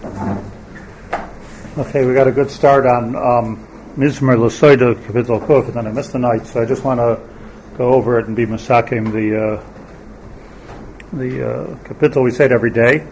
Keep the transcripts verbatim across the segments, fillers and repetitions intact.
Okay, we got a good start on um, Mizmer L'Soida Kapitel Kuf, and then I missed the night, so I just want to go over it and be masakim the uh, the uh, Kapitel. We say it every day.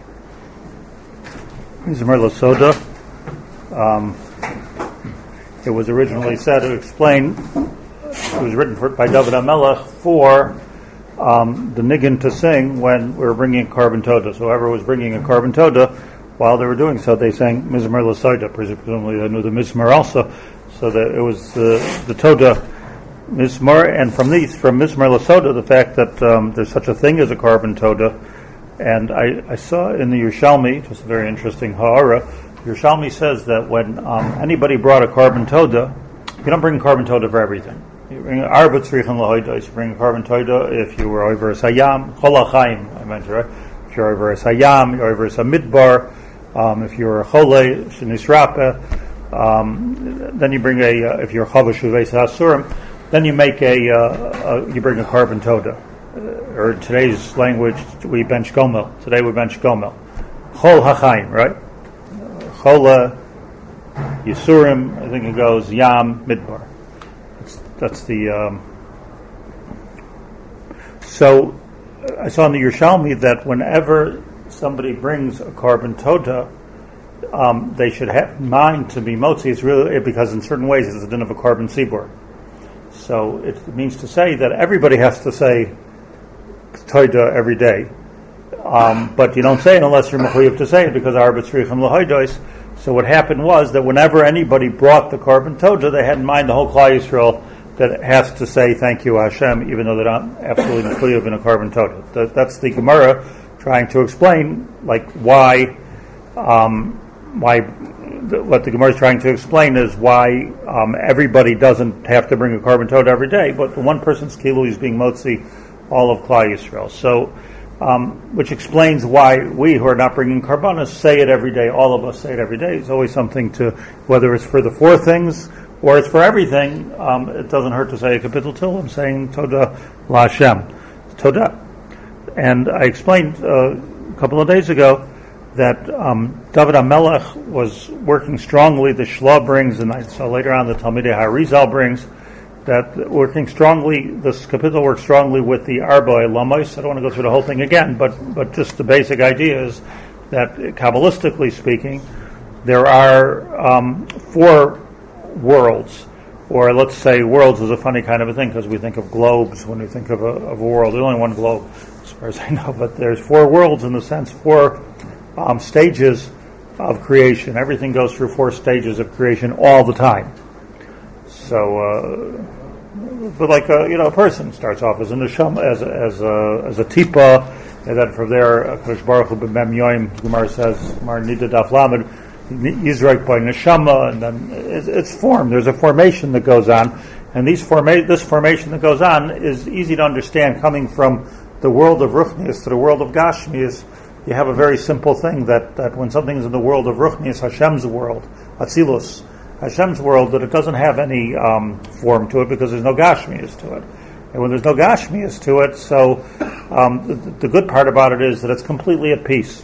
Mizmer L'Soida. Um, it was originally said to explain. It was written for, by David HaMelech for um, the niggin to sing when we were bringing a Korban Todah. So whoever was bringing a Korban Todah, while they were doing so, they sang Mizmer L'Soida. Presumably they knew the Mizmer also, so that it was the the Todah Mizmer. And from these, from Mizmer L'Soida, the fact that um, there's such a thing as a Korban Todah. And I, I saw in the Yerushalmi, just a very interesting ha'ara, Yerushalmi says that when um, anybody brought a Korban Todah, you don't bring a Korban Todah for everything. You bring arba tzrichen l'hoidos. You bring a Korban Todah if you were over a sayam, chol ha'chaim, I mentioned, right? If you're over a sayam, you're over a midbar. Um, if you're a chole, shenisrape, um, then you bring a, uh, if you're chava shuveis hasurim, then you make a, uh, a, you bring a Korban Todah. Uh, or in today's language, we bench gomel. Today we bench gomel. Chol ha'chaim, right? Chola, Yisurim, I think it goes Yam, Midbar. That's, that's the. Um, so I saw in the Yerushalmi that whenever somebody brings a Korban Todah, um, they should have in mind to be motzi. It's really because in certain ways it's a din of a Korban Sibor. So it means to say that everybody has to say Todah every day. Um, but you don't say it unless you're mechuyev to say it because arba tzrichen l'hoidos. So what happened was that whenever anybody brought the Korban Todah, they had in mind the whole Klal Yisrael that has to say thank you Hashem, even though they're not absolutely mechuyev in a Korban Todah. That, that's the Gemara trying to explain, like why, um, why the, what the Gemara is trying to explain is why um, everybody doesn't have to bring a Korban Todah every day, but the one person's kilu is being motzi all of Klal Yisrael. So. Um, which explains why we who are not bringing karbanos say it every day. All of us say it every day. It's always something to, whether it's for the four things or it's for everything, um, it doesn't hurt to say a kapitel Tehillim saying Todah LaHashem. Todah. And I explained uh, a couple of days ago that um, David HaMelech was working strongly, the Shla brings, and I saw later on the Talmidei HaRizal brings, that working strongly, this kapitel works strongly with the Arba Lamos. I don't want to go through the whole thing again, but but just the basic idea is that, Kabbalistically speaking, there are um, four worlds, or let's say worlds is a funny kind of a thing because we think of globes when we think of a, of a world. There's only one globe, as far as I know, but there's four worlds in the sense, four um, stages of creation. Everything goes through four stages of creation all the time. So, uh, but like a, you know, a person starts off as a neshama, as a, as a as a tipa, and then from there, Kadosh Baruch Hu b'mem yoim, Gemara says, Mar nida daf lamed, Yizrak by neshama, and then it's, it's formed. There's a formation that goes on, and these forma- this formation that goes on is easy to understand. Coming from the world of Ruchnius to the world of Gashmius, you have a very simple thing that that when something is in the world of Ruchnius, Hashem's world, Atzilus. Hashem's world, that it doesn't have any um, form to it because there's no Gashmias to it. And when there's no Gashmias to it, so um, the, the good part about it is that it's completely at peace.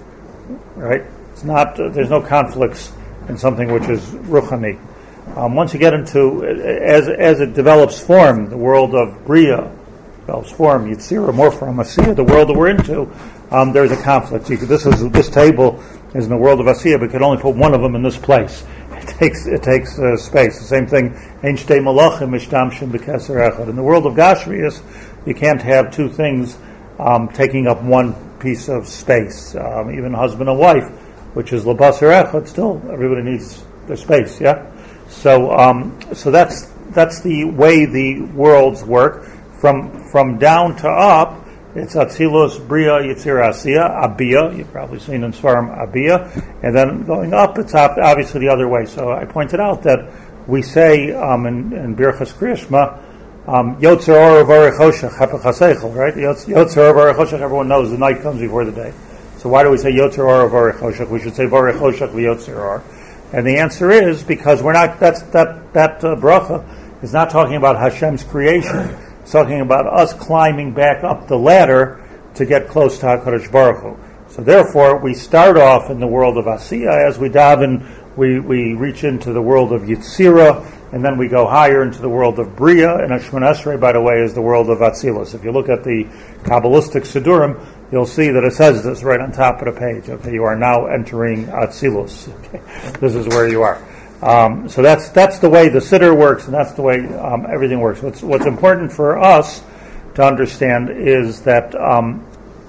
Right? It's not, uh, there's no conflicts in something which is Ruchani. Um, once you get into, as as it develops form, the world of Bria develops form, Yitzira, more from Asiya, the world that we're into, um, there's a conflict. You could, this is this table is in the world of Asiya, but you can only put one of them in this place. It takes it takes uh, space. The same thing. Ein shtei malachim mishtamshim b'keser echad. In the world of Gashmius, you can't have two things um, taking up one piece of space. Um, even husband and wife, which is labasar echad, still everybody needs their space. Yeah. So um, so that's that's the way the worlds work. From from down to up, it's Atzilus, Bria, Yitzir, Asiya, Abia. You've probably seen in Svarim Abia. And then going up, it's obviously the other way. So I pointed out that we say um, in, in Birchas Kriyashma, Yotzer Or V'Orech Hoshech, Hapech HaSeichel, right? Yotzer Or V'Orech Hoshech, everyone knows the night comes before the day. So why do we say Yotzer Or V'Orech Hoshech? We should say V'Orech Hoshech V'Yotzer Or. And the answer is because we're not, that's, that, that uh, bracha is not talking about Hashem's creation. It's talking about us climbing back up the ladder to get close to HaKadosh Baruch Hu. So therefore, we start off in the world of Asiya. As we daven, we, we reach into the world of Yitzira, and then we go higher into the world of Bria, and Shemona Esrei, by the way, is the world of Atzilus. If you look at the Kabbalistic Sidurim, you'll see that it says this right on top of the page. Okay, you are now entering Atzilus. Okay, this is where you are. Um, so that's that's the way the Siddur works, and that's the way um, everything works. What's, what's important for us to understand is that um,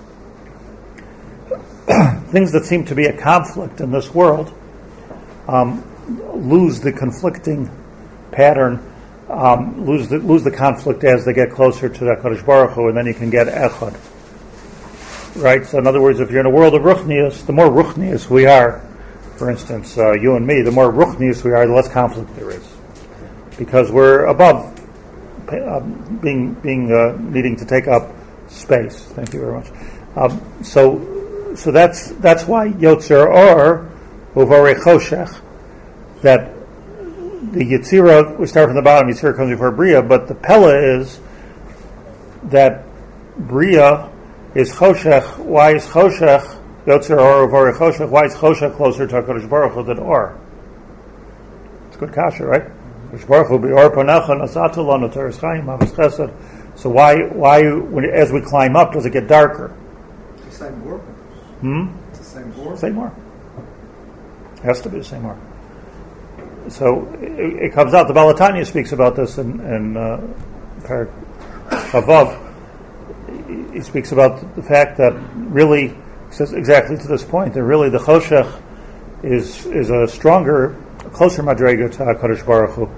things that seem to be a conflict in this world um, lose the conflicting pattern, um, lose the lose the conflict as they get closer to the HaKadosh Baruch Hu, and then you can get Echad. Right? So in other words, if you're in a world of Ruchnius, the more Ruchnius we are, for instance, uh, you and me, the more Ruchnius we are, the less conflict there is. Because we're above uh, being being uh, needing to take up space. Thank you very much. Um, so so that's that's why Yotzer Or Uvarei Choshech, that the Yetzirah, we start from the bottom, Yetzirah comes before Bria, but the Pella is that Bria is Choshech. Why is Choshech, Yotzer Or Uvarei Choshech, why is Choshech closer to HaKadosh Baruch Hu than Or? It's good kasha, right? HaKadosh Baruch Hu, Be'or Panecha, Nasatu Lanu Teres Chaim, Havas Chesed. So why, why, when, as we climb up, does it get darker? It's the same war. Hmm? It's the same war. Same war. It has to be the same war. So it, it comes out, the Balatanya speaks about this in, in uh, Parak Chavav. He speaks about the fact that really, he says exactly to this point, that really the Choshech is is a stronger, closer madrega to HaKadosh Baruch Hu,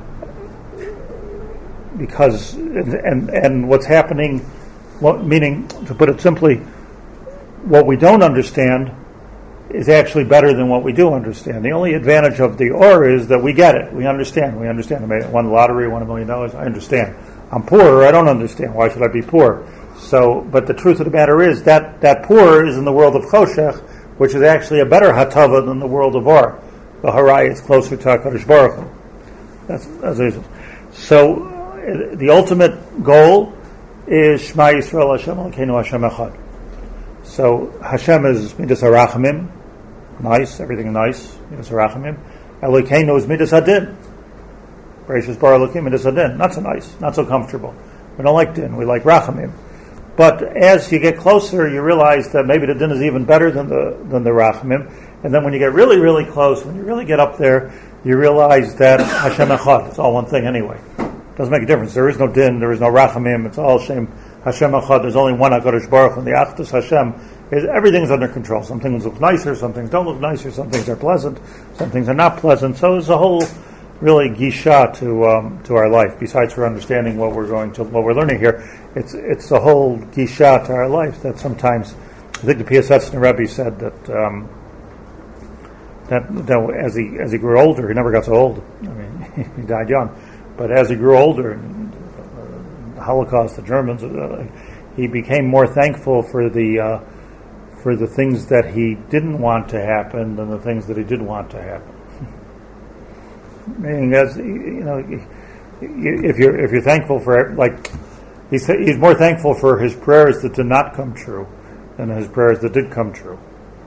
because, and, and, and what's happening, what, meaning, to put it simply, what we don't understand is actually better than what we do understand. The only advantage of the Or is that we get it. We understand. We understand. I won the lottery, won a million dollars. I understand. I'm poor. I don't understand. Why should I be poor? So, but the truth of the matter is that that poor is in the world of Choshech, which is actually a better Hatava than the world of Or. The Harai is closer to HaKadosh Baruch Hu. That's, that's it. So, uh, the ultimate goal is Shema Yisrael Hashem Elokeinu Hashem Echad. So Hashem is Midas HaRachamim, nice, everything nice, Midas HaRachamim. Elokeinu is Midas Hadin. Bereshis Bara Elokim, Midas Hadin. Not so nice, not so comfortable. We don't like Din, we like Rachamim. But as you get closer, you realize that maybe the Din is even better than the than the Rachamim. And then when you get really, really close, when you really get up there, you realize that Hashem Echad, it's all one thing anyway. It doesn't make a difference. There is no Din, there is no Rachamim, it's all Hashem Hashem Echad. There's only one HaKadosh Baruch Hu, and the Achdus Hashem is everything's under control. Some things look nicer, some things don't look nicer, some things are pleasant, some things are not pleasant. So there's a whole really gisha to um, to our life. Besides for understanding what we're going to what we're learning here, it's it's a whole gisha to our life that sometimes, I think the Piasetzner Rebbe said that um, that that as he as he grew older, he never got so old. I mean, he died young, but as he grew older, and, uh, the Holocaust, the Germans, uh, he became more thankful for the uh, for the things that he didn't want to happen than the things that he did want to happen. Meaning, as you know, if you're if you're thankful for, like, he's he's more thankful for his prayers that did not come true than his prayers that did come true,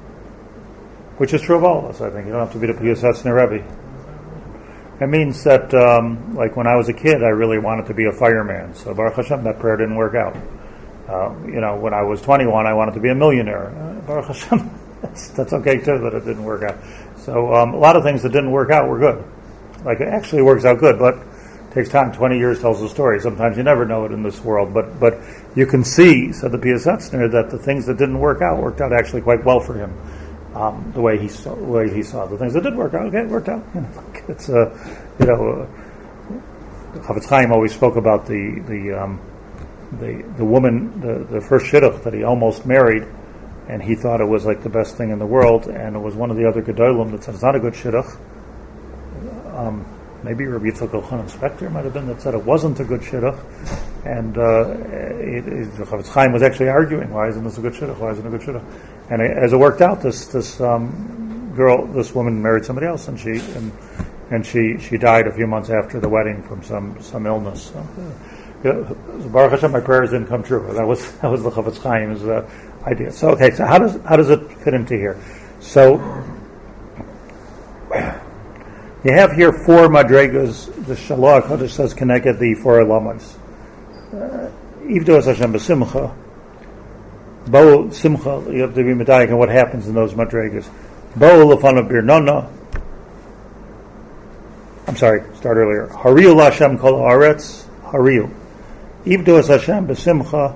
which is true of all of us. I think you don't have to be the Piasetzner Rebbe. It means that, um, like when I was a kid, I really wanted to be a fireman. So Baruch Hashem, that prayer didn't work out. Uh, you know, when I was twenty-one, I wanted to be a millionaire. Uh, Baruch Hashem, that's, that's okay too, that it didn't work out. So um, a lot of things that didn't work out were good. Like, it actually works out good, but it takes time. twenty years tells a story. Sometimes you never know it in this world. But but you can see, said the Piasetzner, that the things that didn't work out worked out actually quite well for him. Um, the way he saw, the way he saw the things that did work out, okay, it worked out. You know, it's uh, you know, uh, Chafetz Chaim always spoke about the the um, the the woman, the, the first shidduch that he almost married, and he thought it was like the best thing in the world, and it was one of the other gedolim that said it's not a good shidduch. Um, maybe Rabbi Yitzchak Elchanan Spector might have been that said it wasn't a good shidduch, and uh, it, it, Chafetz Chaim was actually arguing, why isn't this a good shidduch? Why isn't it a good shidduch? And it, as it worked out, this this um, girl, this woman married somebody else, and she and and she, she died a few months after the wedding from some some illness. So, uh, Baruch Hashem, my prayers didn't come true. That was that was the Chafetz Chaim's uh, idea. So okay, so how does how does it fit into here? So you have here four madregas. The Shalach Kodesh says connected the four elamas. Ivdo es Hashem b'simcha. Bo simcha. You have to be medayik and what happens in those madregas. Bo lefan of birnana. I'm sorry. Start earlier. Hariu Lashem kol haaretz. Hariu. Ivdo es Hashem b'simcha.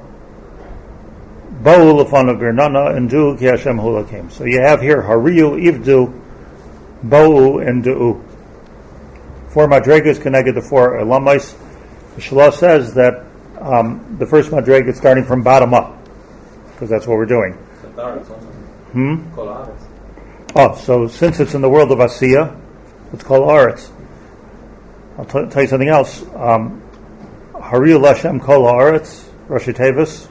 Bo lefan of birnana and do ki Hashem hulakim. So you have here Hariu, Ivdu, Bo and Du'u. Four madregas connected to four elamais. The Shalah says that um, the first madrega is starting from bottom up, because that's what we're doing. Hmm? Oh, so since it's in the world of Asiya, it's called Aretz. I'll t- tell you something else. Um, Hariu Lashem Kol Haaretz, Rashi Tevis.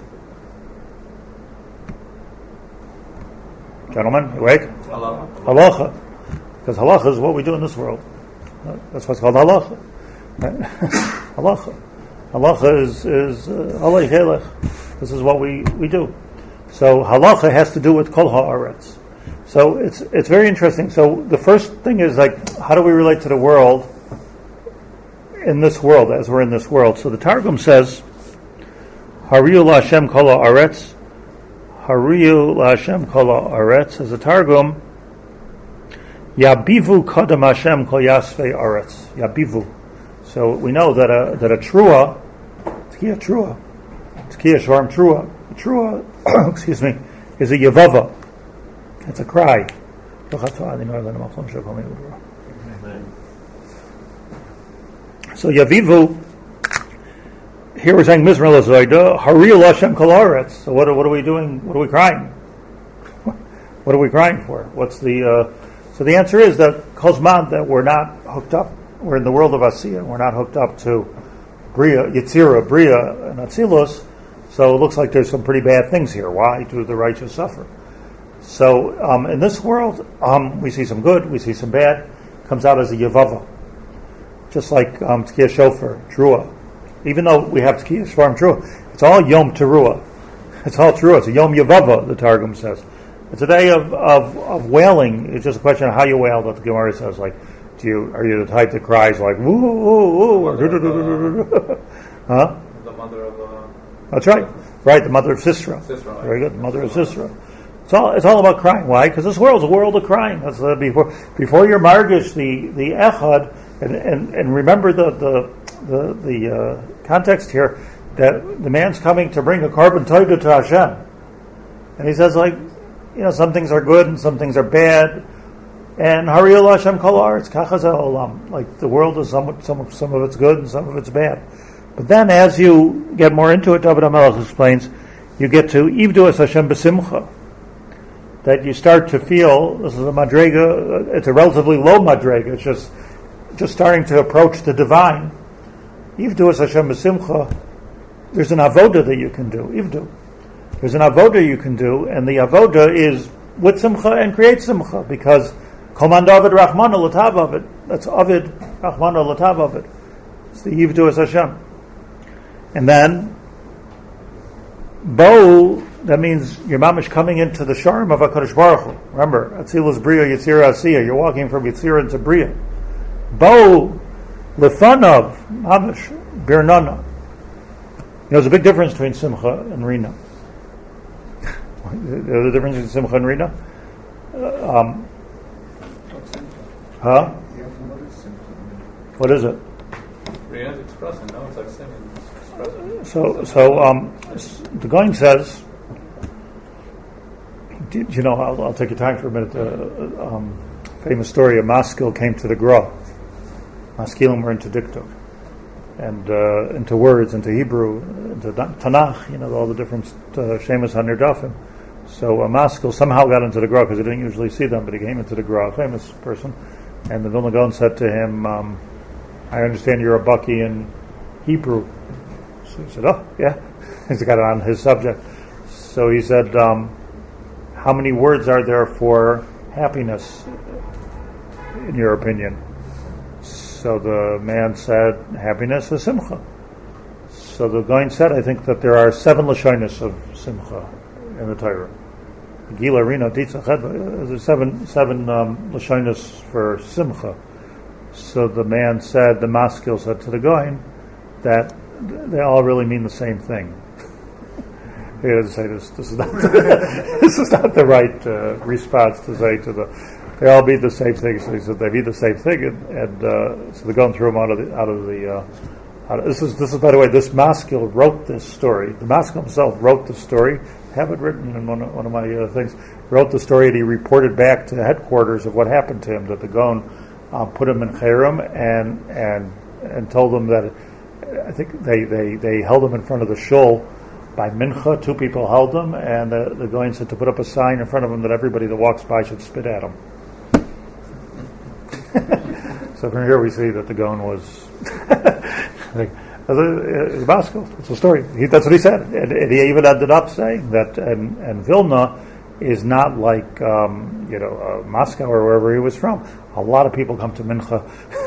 Gentlemen, awake? Halacha. Because halacha is what we do in this world. That's what's called halacha. halacha. Halacha is is halay helech. This is what we, we do. So halacha has to do with kol haaretz. So it's it's very interesting. So the first thing is like, how do we relate to the world in this world as we're in this world? So the Targum says, Hariu Lashem kol haaretz. Hariu Lashem kol haaretz. As a Targum, Yabivu kadam Hashem kol yasvei aretz. Yabivu. So we know that a that a trua, tkiya trua, tkiya shvarm trua, a trua, excuse me, is a yavava. It's a cry. So Yavivu, here we're saying Mizrael Zoida, Hariu Lashem kol haaretz. So what are, what are we doing? What are we crying? What are we crying for? What's the uh, So the answer is that Kozman, that we're not hooked up, we're in the world of Asiya, we're not hooked up to Bria, Yitzira, Bria, and Atzilus, so it looks like there's some pretty bad things here. Why do the righteous suffer? So um, in this world, um, we see some good, we see some bad, comes out as a Yavava. Just like um, Tkiya Shofar, Trua. Even though we have Tkiya Shvarm Trua, it's all Yom Teruah. It's all Trua, it's a Yom Yavava, the Targum says. It's a day of, of, of wailing. It's just a question of how you wail. That the Gemara says, like, do you are you the type that cries like woo woo woo or huh? The mother of. Uh, That's right, right. The mother of Sisera. Sisera Very good. The mother of Sisera. It's all it's all about crying. Why? Because this world's a world of crying. That's uh, before before your margish the the echad and, and, and remember the the the, the uh, context here that the man's coming to bring a carbon toida to Hashem, and he says like. You know, some things are good and some things are bad. And Hariu Lashem kol haaretz, kachaza olam. Like the world is some, some, some of it's good and some of it's bad. But then as you get more into it, David HaMelech explains, you get to Ivdu es Hashem b'simcha. That you start to feel, this is a madrega, it's a relatively low madrega, it's just, just starting to approach the divine. Ivdu es Hashem b'simcha, there's an avoda that you can do, Ivdu. There's an avoda you can do, and the avoda is with simcha and create simcha, because Koman David Rahman al-Latav of it. That's Avid Rahman al-Latav of it. It's the Yivdu es Hashem. And then Bo, that means your mamish coming into the Sharm of HaKadosh Baruch Hu. Remember, Atzilus Bria, Yitzira Asiya. You're walking from Yitzira into Bria. Bo Lefanav mamish Birnana. You know, there's a big difference between Simcha and Rina. There's a difference between Simcha and Rina? Uh, um, huh? What is it? Rina is expressing, no? It's like singing. Expressing. So, so um, the Goin says, do you know, I'll, I'll take your time for a minute. Uh, um, famous story, a maskil came to the Gra. Maskilim were into diktuk. And uh, into words, into Hebrew, into Tanakh, you know, all the different uh, Shemus HaNirdafim. So a maskil somehow got into the Gra, because he didn't usually see them, but he came into the Gra, a famous person. And the Vilna Gaon said to him, um, I understand you're a Baki in Hebrew. So he said, oh, yeah. He's got it on his subject. So he said, um, how many words are there for happiness, in your opinion? So the man said, happiness is simcha. So the Goin said, I think that there are seven lashonos of simcha in the Torah. Gila Rina Ditza Chedva. There's seven seven um, lashonos for Simcha. So the man said, the maskil said to the Goin, that they all really mean the same thing. He doesn't say this. This is not the, this is not the right uh, response to say to the. They all mean the same thing. So he said they mean the same thing, and, and uh, so they're going through them out of the out of the. Uh, out of, this is this is by the way, this maskil wrote this story. The maskil himself wrote the story. I have it written in one of, one of my uh, things. He wrote the story, and he reported back to the headquarters of what happened to him. That the Gaon uh, put him in Cherem and and and told him that. I think they, they, they held him in front of the shul by mincha. Two people held him, and the, the Goyen said to put up a sign in front of him that everybody that walks by should spit at him. So from here we see that the Goyen was like, it's a Baskel. It's a story. He, that's what he said, and, and he even ended up saying that. And, and Vilna is not like um, you know uh, Moscow or wherever he was from. A lot of people come to mincha.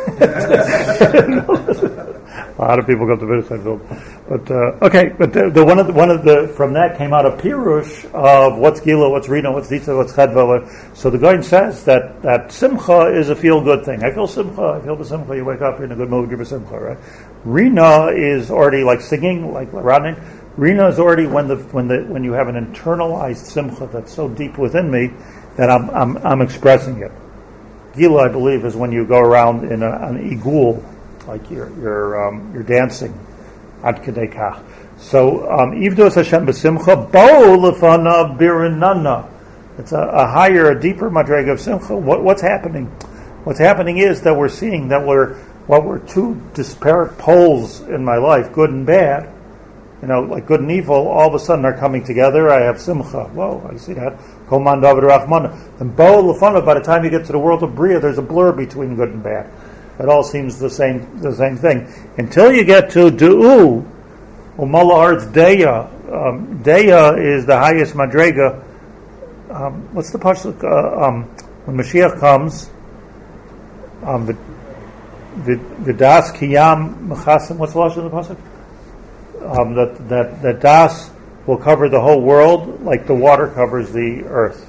A lot of people come to Mincha, but uh, okay. But the, the one of the, one of the from that came out a pirush of what's Gila, what's Rina, what's Ditza, what's Chedva. So the Goyen says that, that Simcha is a feel good thing. I feel Simcha. I feel the Simcha. You wake up, you're in a good mood. Give a Simcha, right? Rina is already like singing, like running. Rina is already when the when the when you have an internalized Simcha that's so deep within me that I'm I'm, I'm expressing it. Gila, I believe, is when you go around in a, an igul. Like you're you're um, you're dancing, ad kedei kach. So Ivdos Hashem b'simcha bo lefanav birinana. It's a, a higher, a deeper madrega of simcha. What, what's happening? What's happening is that we're seeing that we're what were two disparate poles in my life, good and bad. You know, like good and evil, all of a sudden are coming together. I have simcha. Whoa, I see that. Kol man david rachmana. And bo lefanav. By the time you get to the world of bria, there's a blur between good and bad. It all seems the same, the same thing until you get to Du'u, Umalahar's Deya. Um, Deya is the highest madrega. Um, what's the pasuk? Uh, um, when Mashiach comes, um, Vidas Kiyam Mechasim. What's the last of the pasuk? Um, that that that Das will cover the whole world like the water covers the earth.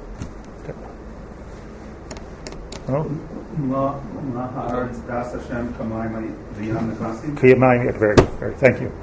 Oh? Very, very. Thank you.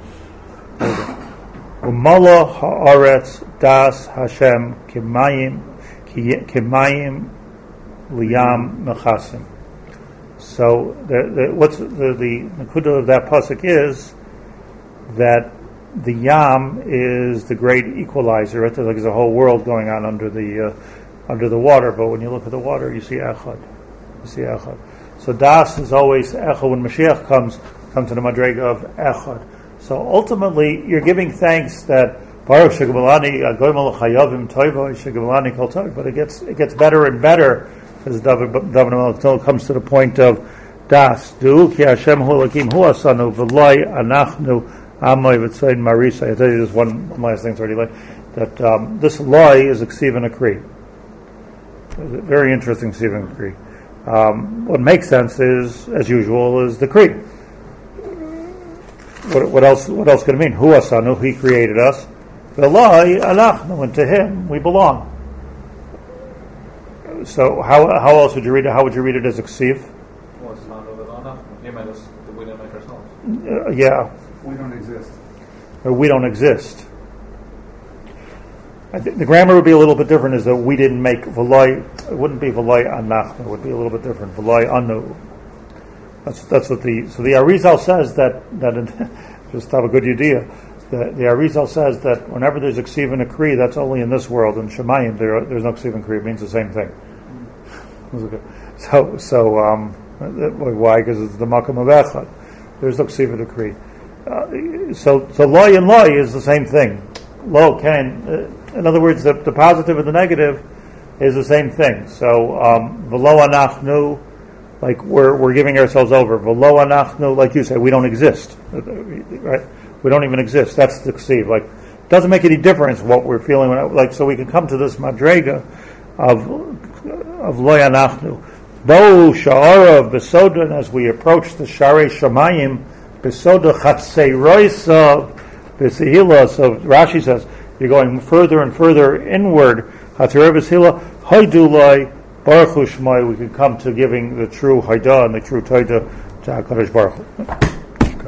Umala haaretz das Hashem kimayim kimayim liyam mechasim. So the, the, what's the the nakuda of that pasuk is that the yam is the great equalizer. It's like there's a whole world going on under the uh, under the water. But when you look at the water, you see echad. You see echad. So das is always echad. When Mashiach comes, comes to the madrega of echad. So ultimately, you're giving thanks that Baruch Shegabalani Goyim Chayavim Toivo Shegabalani Kol Tov. But it gets it gets better and better as David David Melech comes to the point of das. Du ki Hashem hu Elokim hu asanu v'loi anachnu amoy v'tzayin marisa. I tell you this one, one last thing. It's already late. That um, this loy is a ksiv and a kri. Very interesting ksiv and a kri. Um, what makes sense is, as usual, is the Kri. What, what else? What else could it mean? Hu asanu, he created us. V'loi anachnu, and to him we belong. So how how else would you read it? How would you read it as a ksiv? Well, it's not over anachnu. He made us. We didn't make ourselves. Uh, yeah. We don't exist. Or we don't exist. I think the grammar would be a little bit different. Is that we didn't make v'loi. It wouldn't be v'loi anachnu. It would be a little bit different. V'loi anu. That's that's what the so the Arizal says that that in, just to have a good idea. The the Arizal says that whenever there's a ksiv and a kri, that's only in this world. In Shemayim, there there's no ksiv and kri. It means the same thing. So so um, why? Because it's the makam of echad. There's no ksiv and a kri. Uh, so so loy and loy is the same thing. Lo can. Uh, in other words, the, the positive and the negative is the same thing. So um, v'lo anachnu, like we're we're giving ourselves over. V'lo anachnu, like you say, we don't exist. Right? We don't even exist. That's the ksiv. Like, it doesn't make any difference what we're feeling. Like, so we can come to this madrega of of lo anachnu. Bo sha'arav besoda, and as we approach the sharei shamayim besoda chatzei roisa b'sehila. So Rashi says, you're going further and further inward. Hatzarevis Hila, Haidulai, Baruch Hu Shmai, we can come to giving the true Haidah and the true Taida to HaKadosh Baruch Hu.